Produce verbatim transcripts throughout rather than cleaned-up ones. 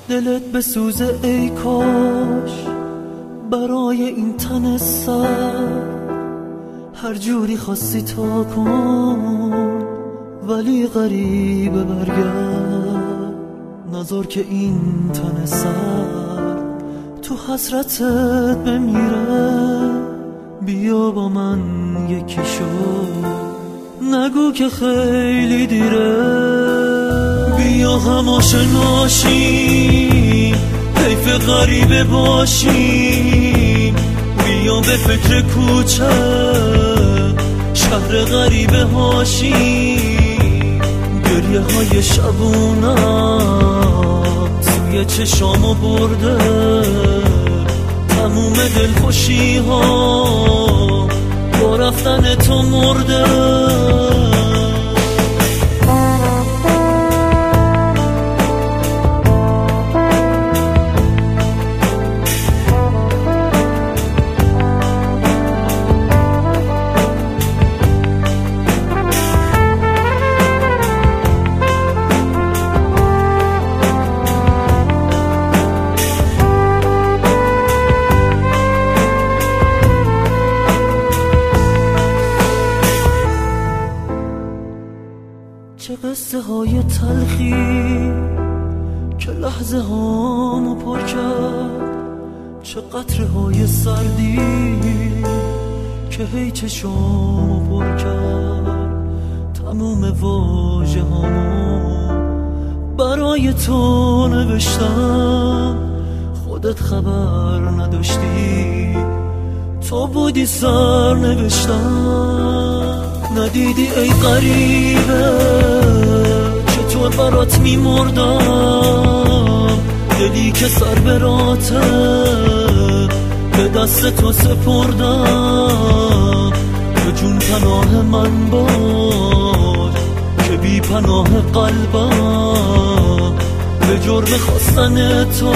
دلت بسوزه ای کاش برای این تن سر، هر جوری خواستی تا کن ولی غریبه برگرد. نذار که این تن سر تو حسرتت بمیره، بیا با من یکی شو، نگو که خیلی دیره. بیا هم آشناشیم، حیف غریبه باشیم، بیا به فکر کوچه شهر غریبه هاشیم. گریه های شبونم سوی چشامو برده، تموم دلخوشی ها با رفتن تو مرده. چه قصه های تلخی که لحظه هامو پر کرد، چه قطره های سردی که هی چشامو پر کرد. تموم واژه هامو برای تو نوشتم، خودت خبر نداشتی، تو بودی سر نوشتم. ندیدی ای غریبه چطور برات میمردم، دلی که سر براته به دست تو سپردم. به جون پناه من باش که بی پناه قلبم، به جرم خواستن تو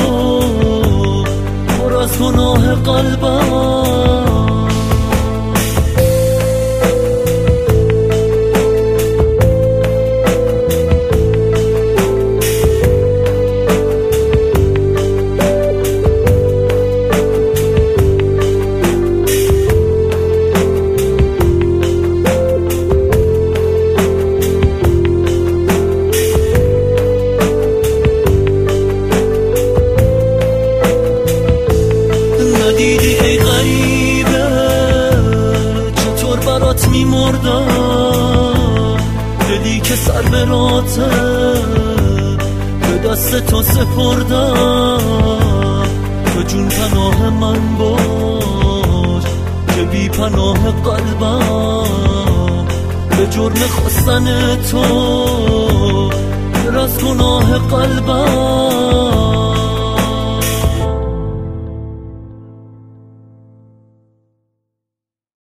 پر از گناه قلبم. ندیدی ای غریبه چطور برات میمردم، دلی که سر براته به دست تو سپردم. به جون پناه من باش که بی پناه قلبم، به جرم خواستن تو پر از گناه قلبم.